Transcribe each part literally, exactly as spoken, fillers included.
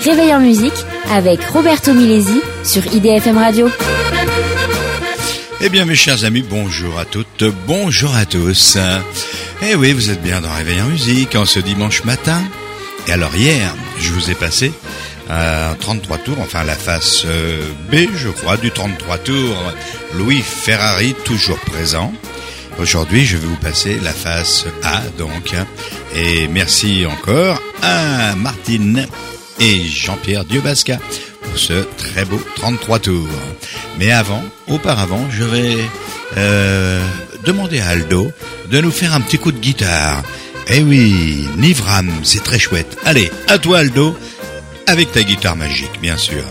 Réveil en musique avec Roberto Milesi sur I D F M Radio. Eh bien mes chers amis, bonjour à toutes, bonjour à tous. Eh oui, vous êtes bien dans Réveil en musique en ce dimanche matin. Et alors hier, je vous ai passé un trente-trois tours, enfin la face B, je crois, du trente-trois tours. Louis Ferrari, toujours présent. Aujourd'hui, je vais vous passer la face A, donc. Et merci encore à Martine et Jean-Pierre Diobasca pour ce très beau trente-trois tours. Mais avant, auparavant, je vais euh, demander à Aldo de nous faire un petit coup de guitare. Eh oui, Nivram, c'est très chouette. Allez, à toi Aldo, avec ta guitare magique, bien sûr.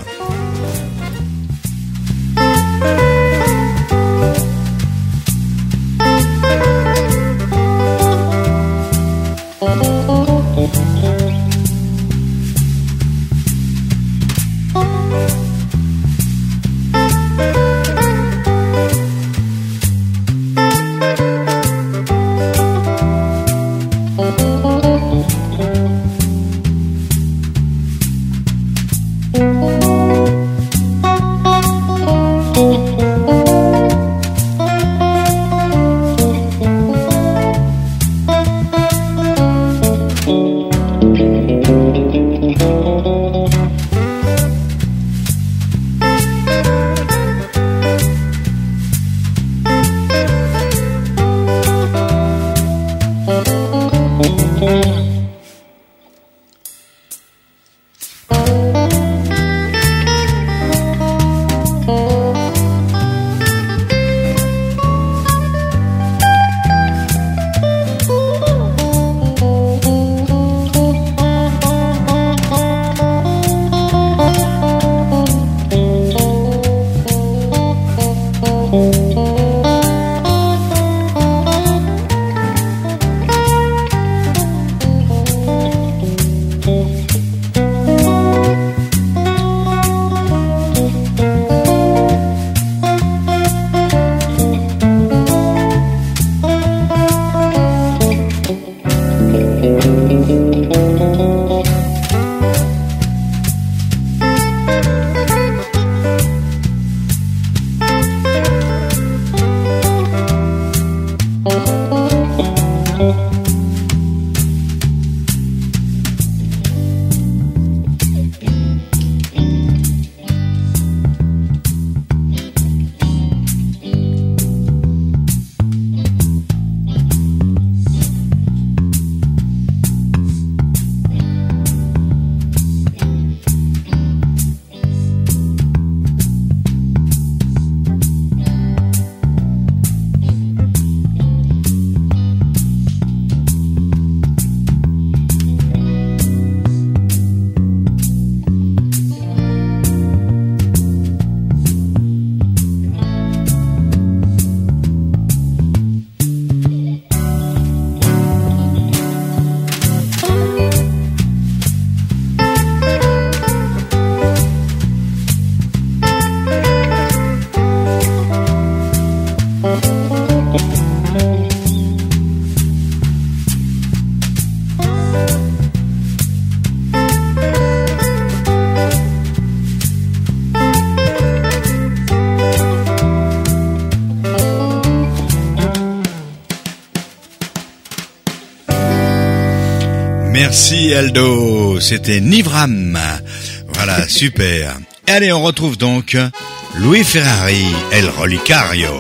Merci Aldo, c'était Nivram. Voilà, super. Allez, on retrouve donc Louis Ferrari, El Relicario.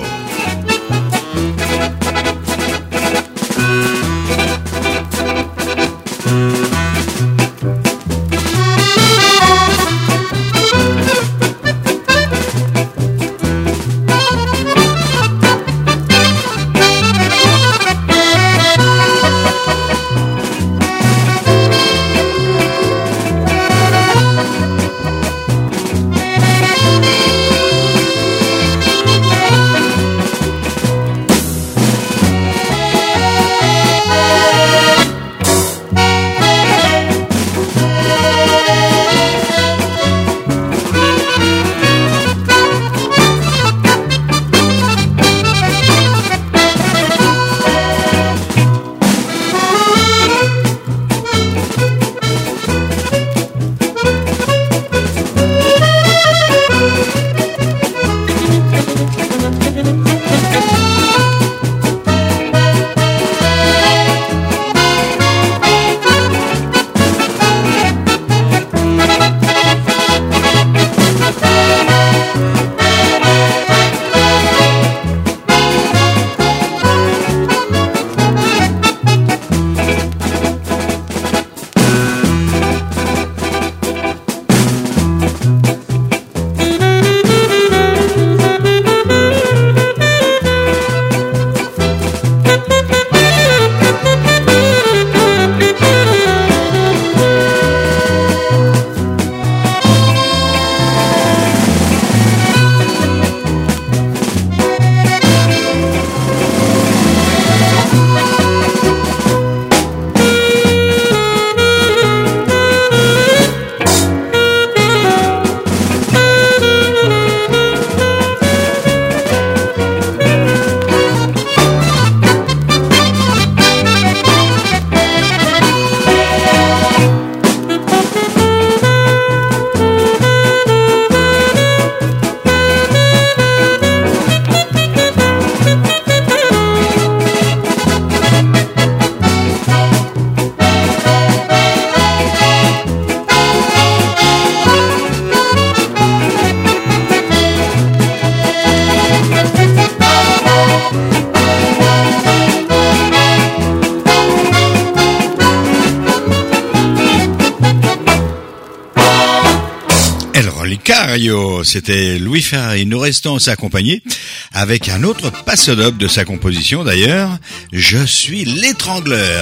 Licario, c'était Louis Ferrari. Nous restons accompagnés avec un autre passe-doble de sa composition d'ailleurs, Je suis l'étrangleur.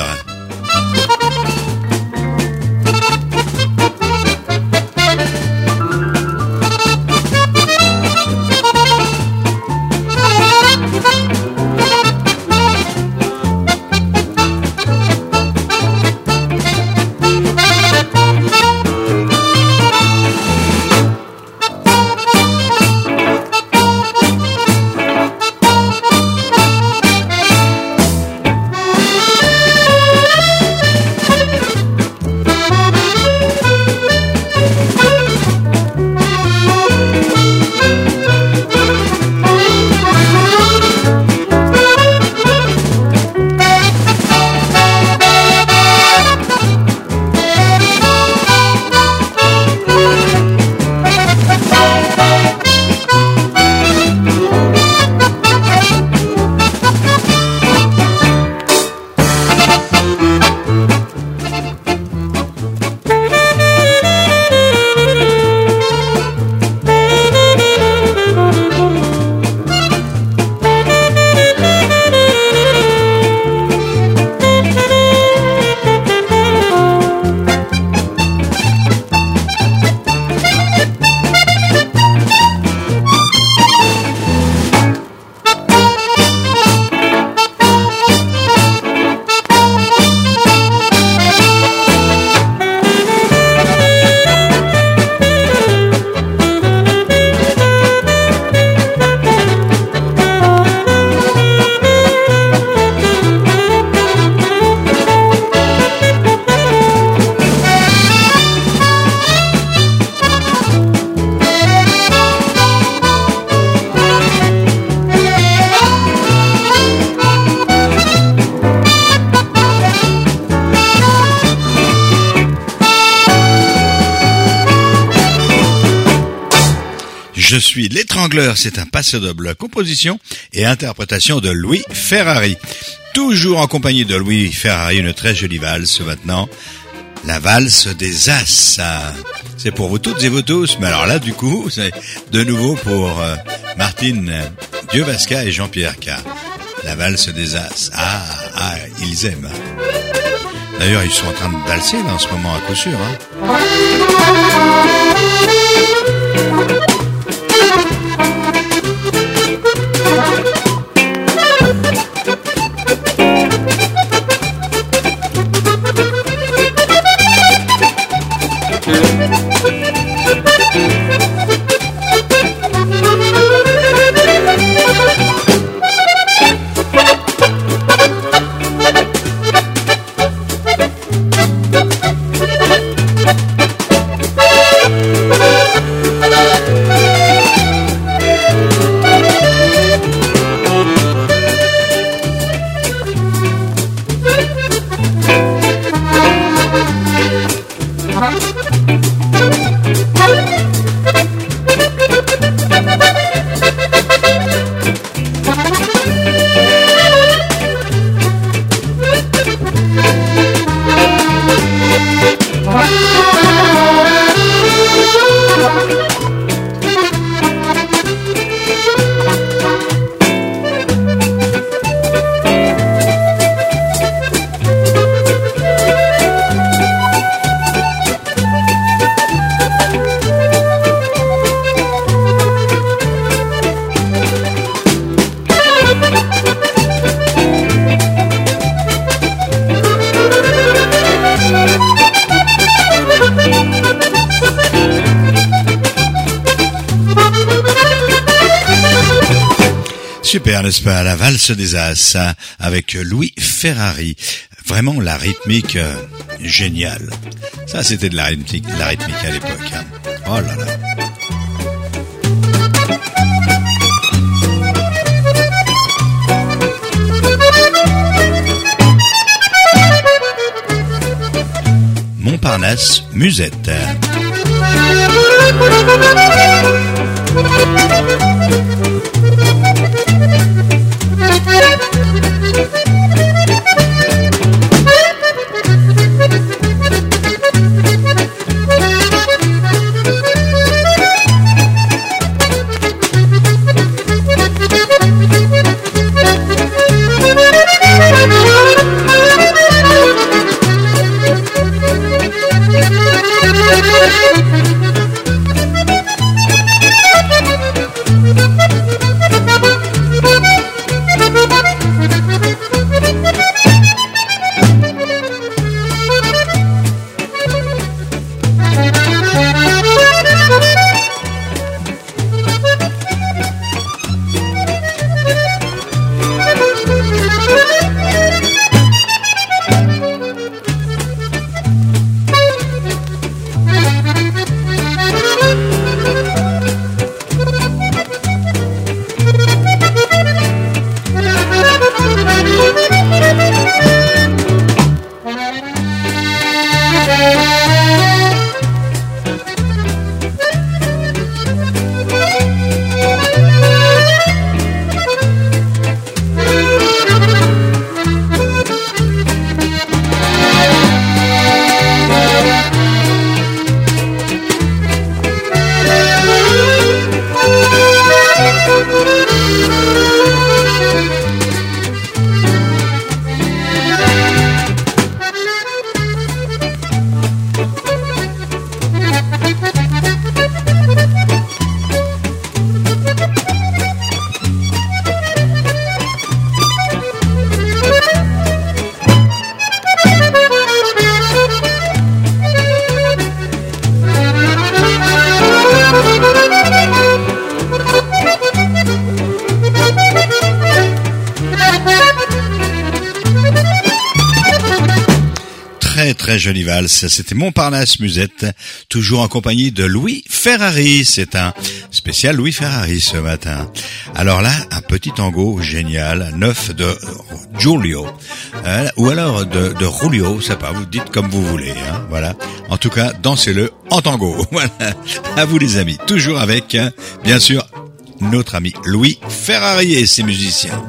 Je suis l'étrangleur, c'est un passe-double, composition et interprétation de Louis Ferrari. Toujours en compagnie de Louis Ferrari, une très jolie valse maintenant, la valse des As. C'est pour vous toutes et vous tous, mais alors là du coup, c'est de nouveau pour euh, Martine Dieu-Vasca et Jean-Pierre K. La valse des As. Ah, ah, ils aiment. D'ailleurs, ils sont en train de valser là, en ce moment à coup sûr. Hein. Super, n'est-ce pas, la valse des As avec Louis Ferrari. Vraiment la rythmique euh, géniale. Ça, c'était de la rythmique, la rythmique à l'époque. Hein. Oh là là. Montparnasse Musette. très jolie valse. C'était Montparnasse Musette, toujours en compagnie de Louis Ferrari. C'est un spécial Louis Ferrari ce matin. Alors là, un petit tango génial, neuf de Giulio, euh, ou alors de, de Julio, ça pas, vous dites comme vous voulez, hein, voilà. En tout cas, dansez-le en tango. Voilà. À vous les amis, toujours avec, hein, bien sûr, notre ami Louis Ferrari et ses musiciens.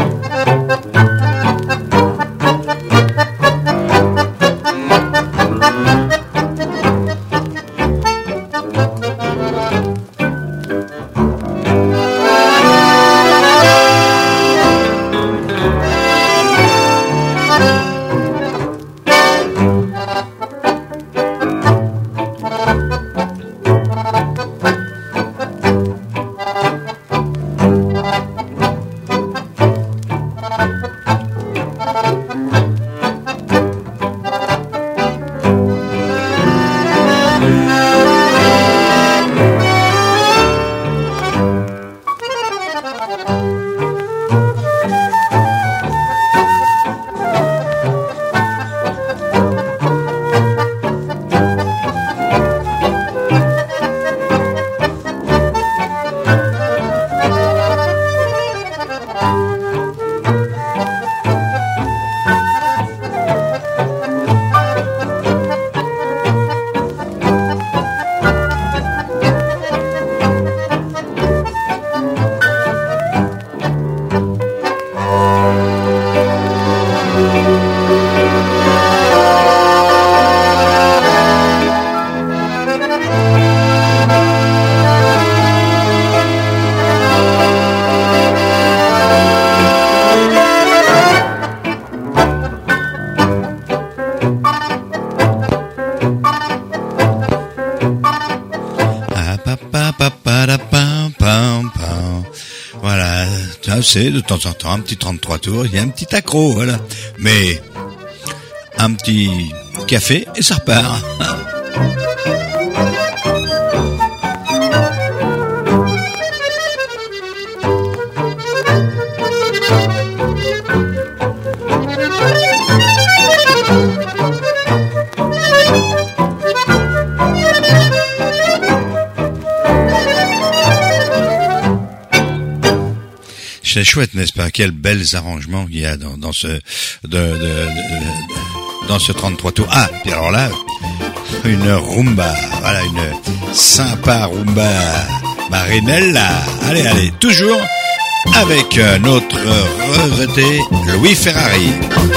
Voilà, c'est de temps en temps un petit trente-trois tours, il y a un petit accro, voilà. Mais un petit café et ça repart. C'est chouette, n'est-ce pas? Quels bels arrangements il y a dans, dans ce de, de, de, de, dans ce trente-trois tours. Ah, puis alors là, une rumba, voilà, une sympa rumba marinella. Allez, allez, toujours avec notre regretté Louis Ferrari.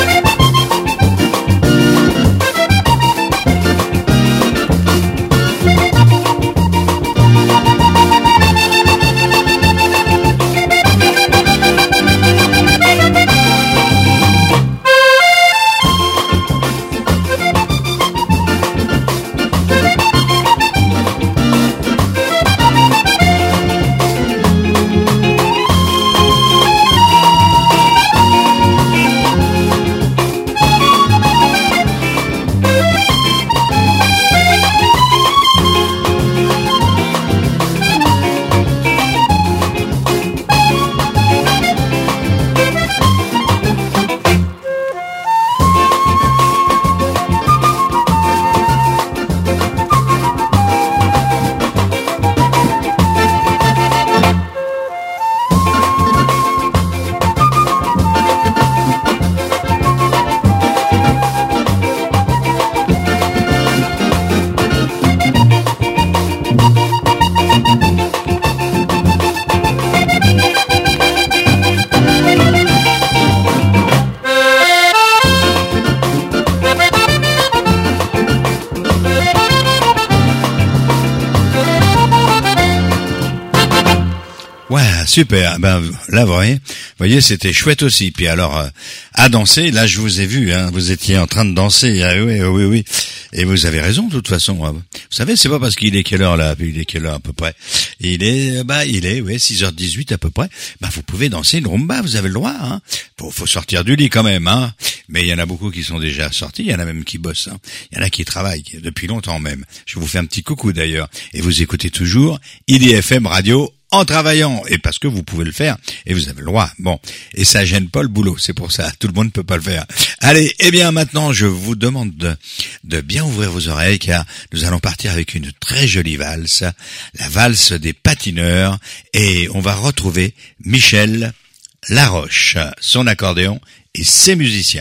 Super, ben là vous voyez, vous voyez c'était chouette aussi. Puis alors euh, à danser, là je vous ai vu, hein, vous étiez en train de danser, ah, oui oui oui, et vous avez raison de toute façon. Hein. Vous savez, c'est pas parce qu'il est quelle heure là, il est quelle heure à peu près. Il est bah il est ouais six heures dix-huit à peu près. Ben vous pouvez danser une rumba, vous avez le droit. Hein. Faut, faut sortir du lit quand même, hein. Mais il y en a beaucoup qui sont déjà sortis, il y en a même qui bossent. Hein. Il y en a qui travaillent depuis longtemps même. Je vous fais un petit coucou d'ailleurs. Et vous écoutez toujours I D F M Radio en travaillant, et parce que vous pouvez le faire, et vous avez le droit. Bon, et ça gêne pas le boulot, c'est pour ça, tout le monde ne peut pas le faire. Allez, eh bien maintenant, je vous demande de, de bien ouvrir vos oreilles, car nous allons partir avec une très jolie valse, la valse des patineurs, et on va retrouver Michel Laroche, son accordéon et ses musiciens.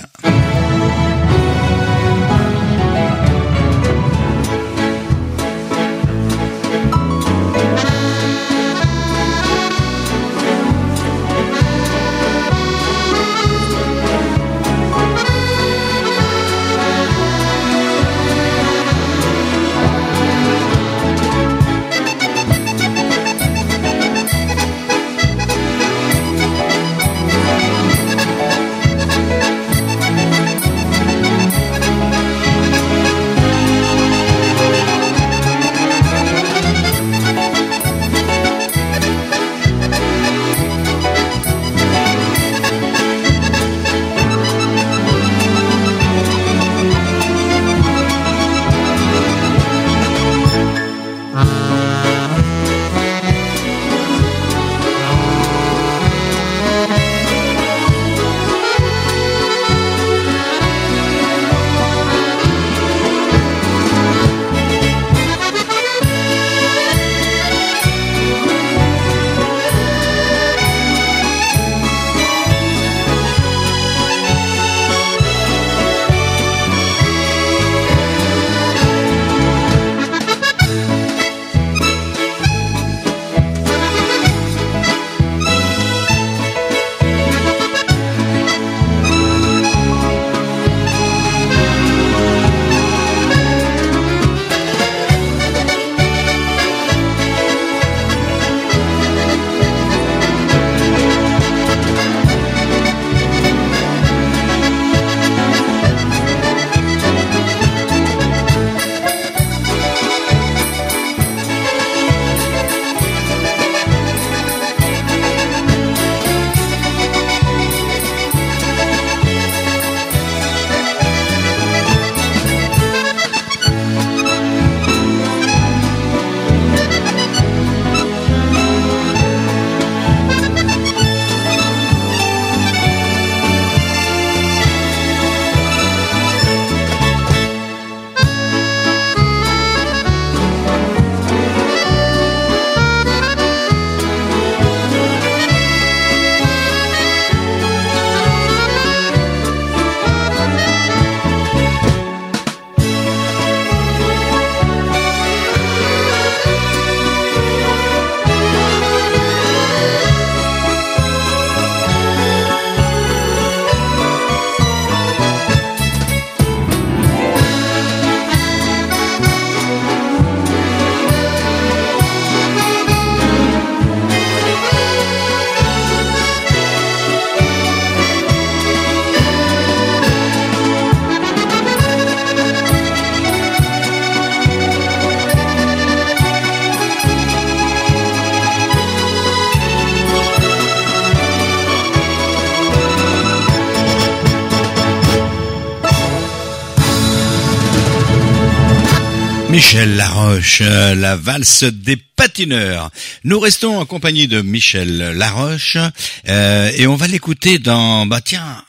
Michel Laroche, la valse des patineurs. Nous restons en compagnie de Michel Laroche euh, et on va l'écouter dans... Bah tiens,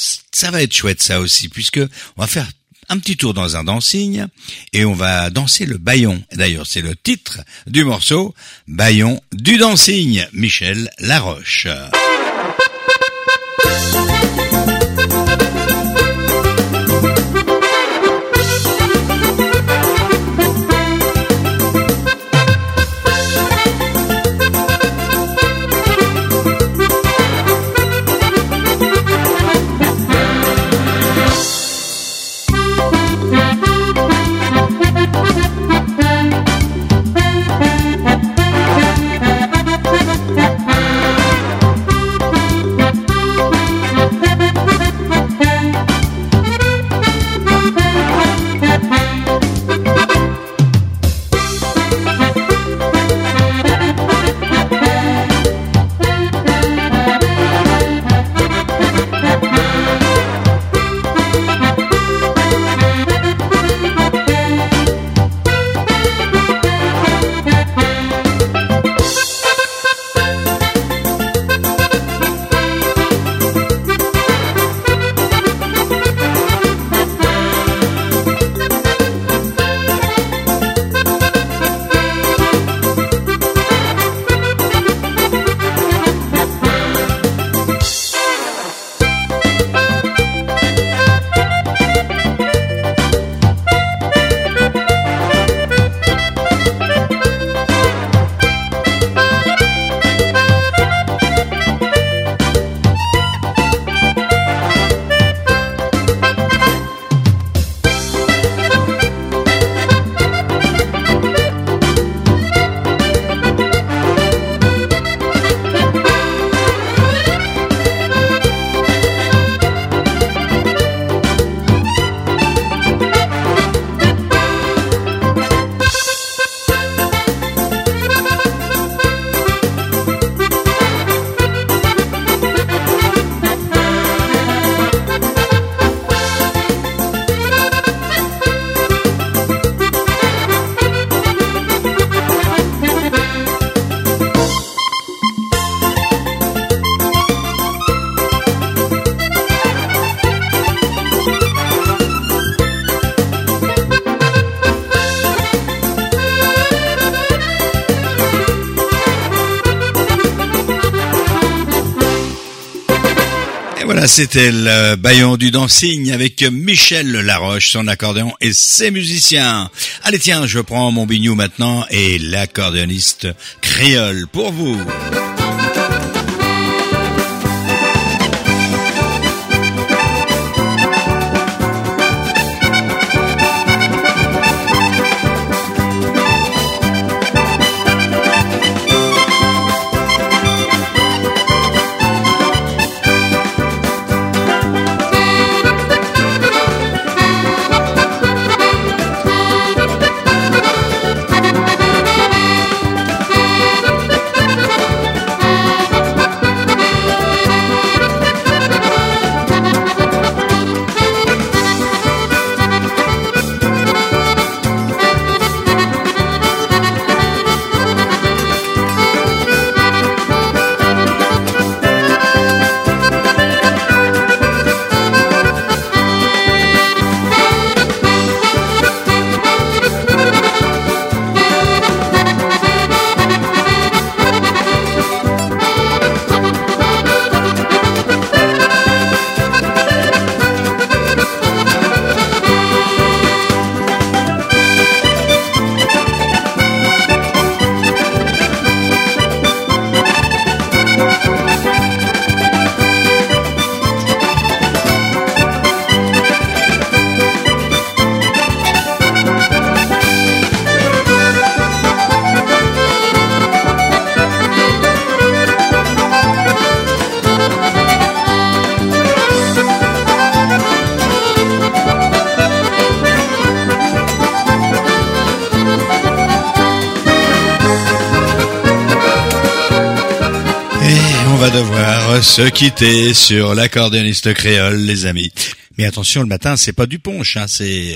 ça va être chouette ça aussi, puisque on va faire un petit tour dans un dancing et on va danser le bâillon. D'ailleurs, c'est le titre du morceau, Bâillon du dancing, Michel Laroche. Voilà, c'était le Baillon du Dancing avec Michel Laroche, son accordéon et ses musiciens. Allez tiens, je prends mon bignou maintenant et l'accordéoniste créole pour vous. Devoir se quitter sur l'accordéoniste créole, les amis. Mais attention, le matin, c'est pas du punch, hein, c'est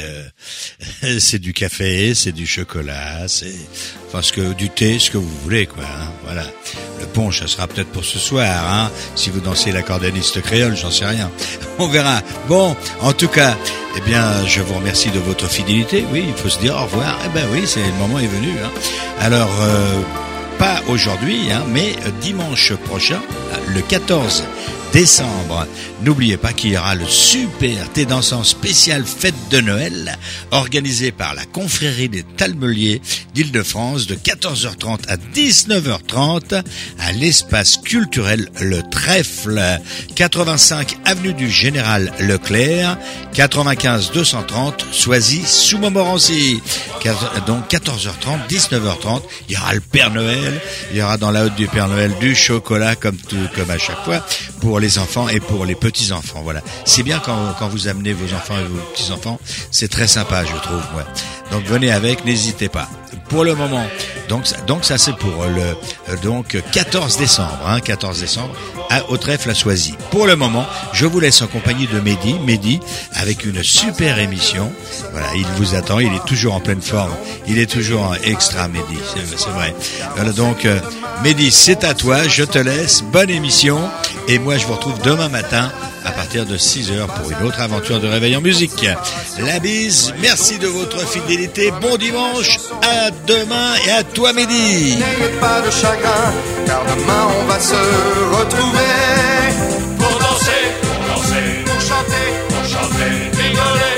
euh, c'est du café, c'est du chocolat, c'est enfin ce que du thé, ce que vous voulez, quoi. Hein, voilà. Le punch, ça sera peut-être pour ce soir, hein. Si vous dansez l'accordéoniste créole, j'en sais rien. On verra. Bon, en tout cas, eh bien, je vous remercie de votre fidélité. Oui, il faut se dire au revoir. Eh ben oui, c'est le moment est venu. Hein. Alors. Euh, Pas aujourd'hui, hein, mais dimanche prochain, le quatorze décembre. N'oubliez pas qu'il y aura le super thé dansant spécial fête de Noël, organisé par la confrérie des Talmeliers d'Île-de-France de quatorze heures trente à dix-neuf heures trente à l'espace culturel Le Trèfle, quatre-vingt-cinq avenue du Général Leclerc, quatre-vingt-quinze deux cent trente Soisy-sous-Montmorency. Donc quatorze heures trente, dix-neuf heures trente, il y aura le Père Noël, il y aura dans la hotte du Père Noël du chocolat comme tout, comme à chaque fois pour les enfants et pour les petits-enfants. Voilà. C'est bien quand, quand vous amenez vos enfants et vos petits-enfants, c'est très sympa, je trouve, moi. Donc venez avec, n'hésitez pas. Pour le moment, donc donc ça c'est pour le donc quatorze décembre, hein, quatorze décembre à au Trèfle à Soisy. Pour le moment, je vous laisse en compagnie de Mehdi, Mehdi avec une super émission. Voilà, il vous attend, il est toujours en pleine forme, il est toujours en extra Mehdi, c'est, c'est vrai. Voilà, donc euh, Mehdi, c'est à toi, je te laisse, bonne émission et moi je vous retrouve demain matin à partir de six heures pour une autre aventure de Réveil en musique. La bise, merci de votre fidélité, bon dimanche, à demain et à toi Mehdi. N'ayez pas de chagrin, car demain on va se retrouver. Pour danser, pour danser, Pour chanter, pour chanter, rigoler.